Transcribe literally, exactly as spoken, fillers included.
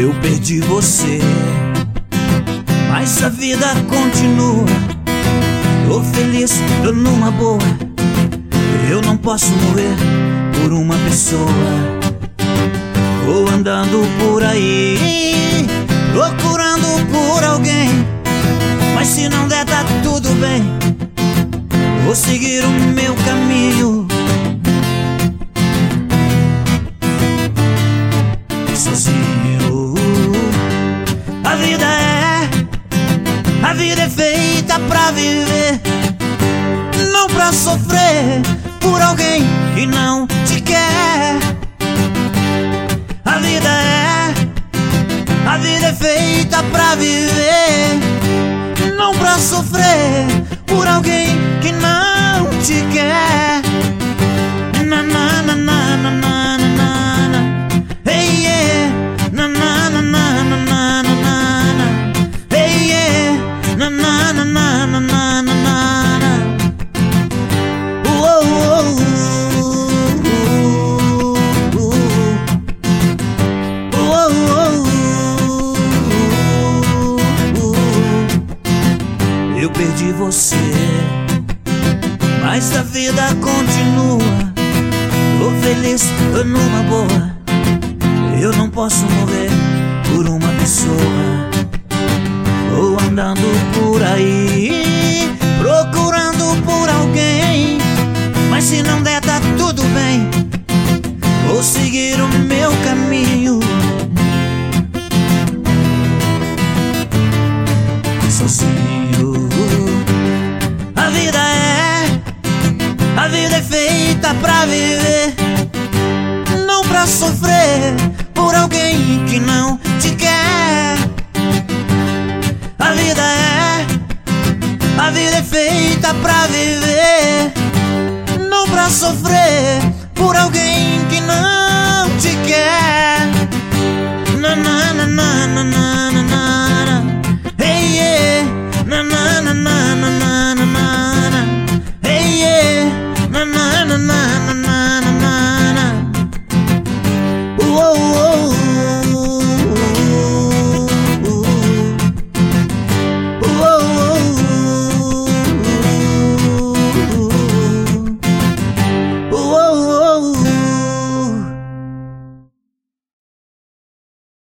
Eu perdi você, mas a vida continua. Tô feliz, tô numa boa. Eu não posso morrer por uma pessoa. Vou andando por aí, procurando por alguém, mas se não der tá tudo bem. Vou seguir o meu caminho sozinho. A vida é, a vida é feita pra viver, não pra sofrer por alguém que não te quer. A vida é, a vida é feita pra viver, não pra sofrer por alguém que não te quer. Na na na na na na na na. Hey yeah. Na na na na na na na na. Hey yeah. Na na na na na na na na. Uou, uou, uou, uou. Eu perdi você, mas a vida continua. Tô feliz, tô numa boa. Eu não posso morrer por uma pessoa. Vou andando por aí, procurando por alguém, mas se não der tá tudo bem. Vou seguir o meu caminho sozinho. A vida é, a vida é feita pra viver, não pra sofrer por alguém que não te quer. A vida é, a vida é feita pra viver, não pra sofrer por alguém que não te quer.